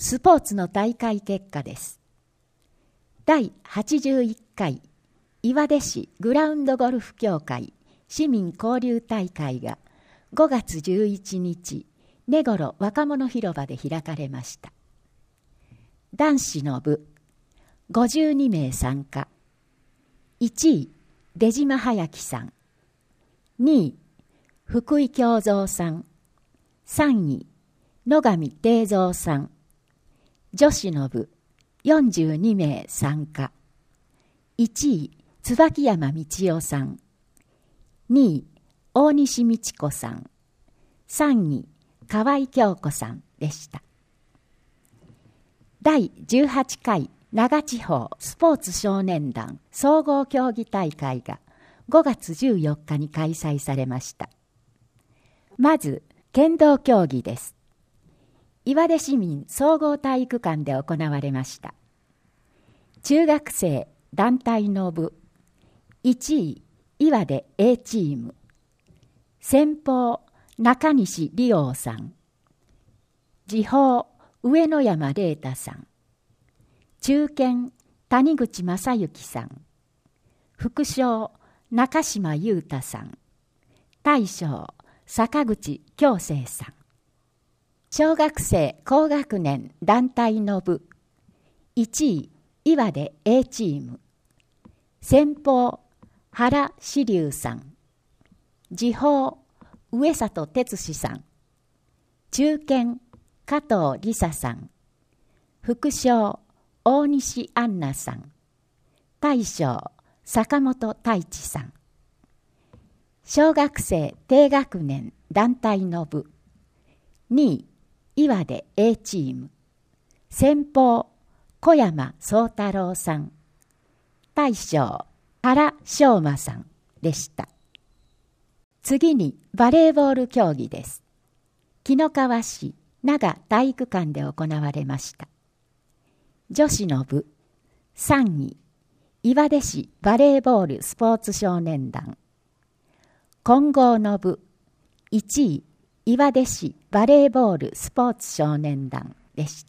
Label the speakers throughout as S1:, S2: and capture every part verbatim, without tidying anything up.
S1: スポーツの大会結果です。だいはちじゅういっかい岩出市グラウンドゴルフ協会市民交流大会がごがつじゅういちにち根頃若者広場で開かれました。男子の部ごじゅうにめい参加。いちい出島隼樹さん、にい福井京三さん、さんい野上定三さん。女子の部よんじゅうにめい参加。いちい椿山道夫さん、にい大西道子さん、さんい河合京子さんでした。だいじゅうはちかい長地方スポーツ少年団総合競技大会がごがつじゅうよっかに開催されました。まず剣道競技です。岩出市民総合体育館で行われました。中学生団体の部いちい岩出 A チーム、先鋒中西理央さん、次鋒上野山玲太さん、中堅谷口正幸さん、副将中島裕太さん、大将坂口京成さん。小学生高学年団体の部いちい岩出 A チーム、先鋒原志龍さん、次鋒上里哲司さん、中堅加藤梨沙さん、副将大西杏奈さん、大将坂本太一さん。小学生低学年団体の部にい岩出 A チーム、先鋒小山宗太郎さん、大将原翔馬さんでした。次にバレーボール競技です。紀の川市長体育館で行われました。女子の部さんい岩出市バレーボールスポーツ少年団、混合の部いちい岩出市バレーボールスポーツ少年団でした。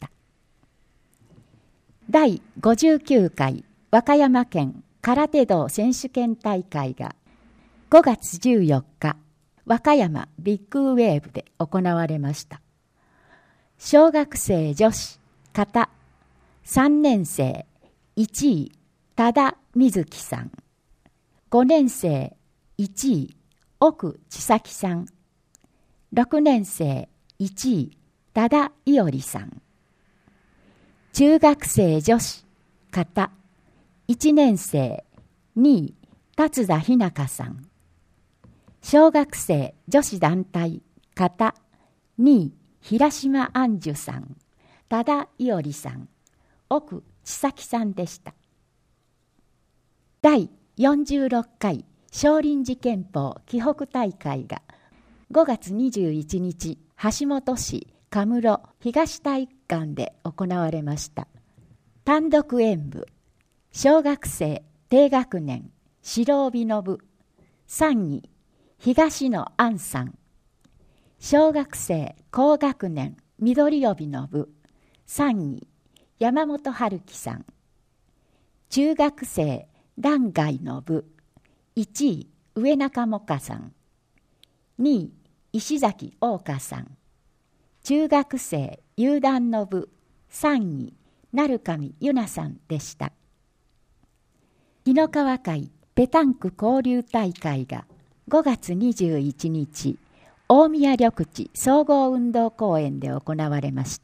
S1: だいごじゅうきゅうかい和歌山県空手道選手権大会がごがつじゅうよっか和歌山ビッグウェーブで行われました。小学生女子形さんねんせいいちい多田瑞希さん、ごねんせいいちい奥千咲さん、ろくねんせいいちい多田伊織さん。中学生女子形いちねんせいにい達田ひなかさん、小学生女子団体形にい平島杏樹さん、多田伊織さん、奥千咲さんでした。だいよんじゅうろっかい少林寺拳法紀北大会がごがつにじゅういちにち橋本市神室東体育館で行われました。単独演舞小学生低学年白帯の部さんい東野杏さん、小学生高学年緑帯の部さんい山本春樹さん、中学生団外の部いちい上中萌歌さん、にい石崎桜花さん、中学生有段の部さんい鳴上由奈さんでした。紀の川会ペタンク交流大会がごがつにじゅういちにち大宮緑地総合運動公園で行われました。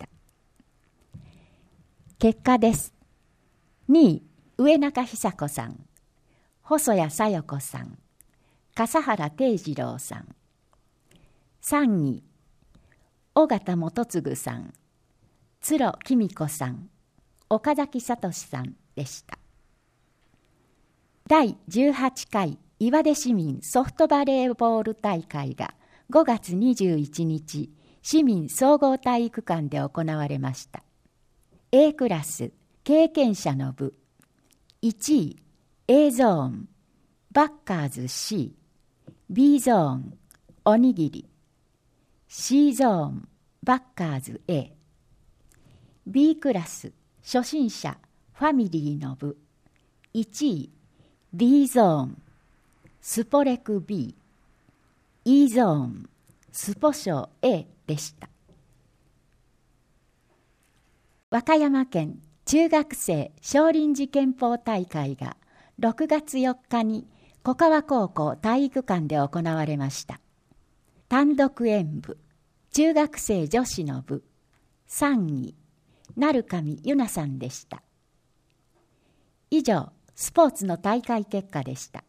S1: 結果です。にい上中久子さん、細谷小夜子さん、笠原定次郎さん。さんい尾形元次さん、鶴紀美子さん、岡崎聡さんでした。だいじゅうはちかい岩出市民ソフトバレーボール大会がごがつにじゅういちにち市民総合体育館で行われました。A クラス経験者の部いちい A ゾーンバッカーズ C、 B ゾーンおにぎり、 C ゾーンバッカーズ A、 B クラス初心者ファミリーの部いちい D ゾーンスポレク B、 E ゾーンスポ賞 A でした。和歌山県中学生少林寺拳法大会がろくがつよっかに小川高校体育館で行われました。単独演舞中学生女子の部さんい成上ゆなさんでした。以上、スポーツの大会結果でした。